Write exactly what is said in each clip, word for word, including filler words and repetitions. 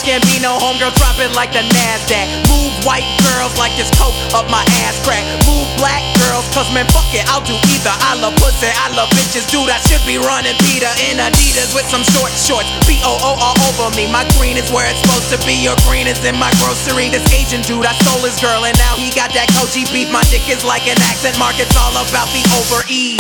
Childish Gambino, homegirl drop it like the NASDAQ. Move white girls like this coke up my ass crack. Move black girls, cause man fuck it, I'll do either. I love pussy, I love bitches, dude, I should be running Peter in Adidas with some short shorts. B O O all over me, my green is where it's supposed to be. Your green is in my grocery. This Asian dude, I stole his girl and now he got that Koji beef. My dick is like an accent mark, it's all about the over ease.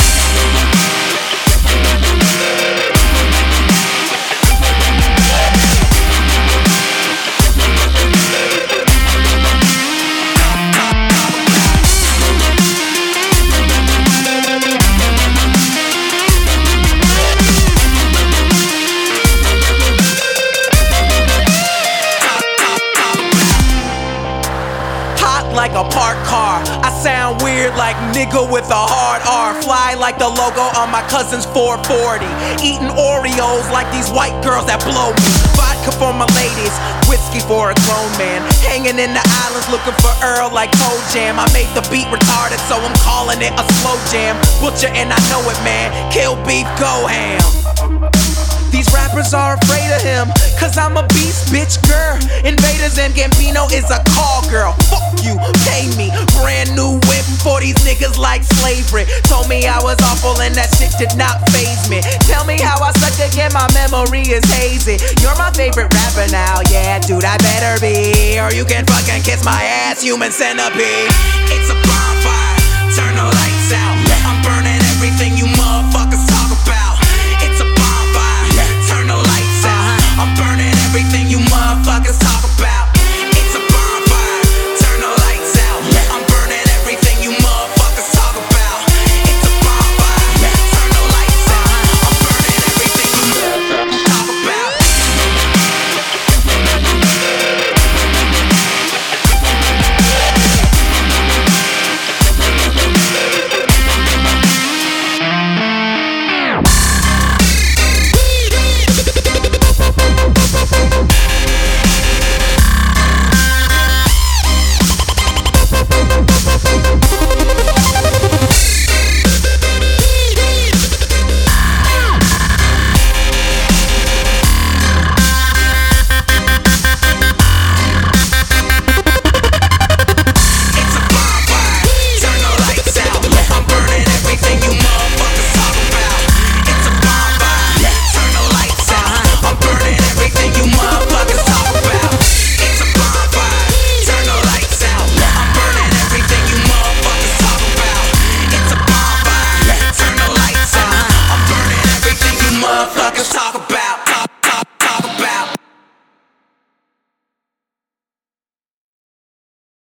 Like a parked car, I sound weird like nigga with a hard R. Fly like the logo on my cousin's four forty. Eating Oreos like these white girls that blow me. Vodka for my ladies, whiskey for a grown man. Hanging in the islands looking for Earl like Toe Jam. I made the beat retarded, so I'm calling it a slow jam. Butcher and I know it, man. Kill beef, go ham. These rappers are afraid of him, cause I'm a beast, bitch, girl. Invaders and Gambino is a call girl. Fuck you, pay me. Brand new whip for these niggas like slavery. Told me I was awful and that shit did not faze me. Tell me how I suck again, my memory is hazy. You're my favorite rapper now, yeah, dude, I better be. Or you can fucking kiss my ass, human centipede. It's a bonfire, turn the lights out. I'm burning everything you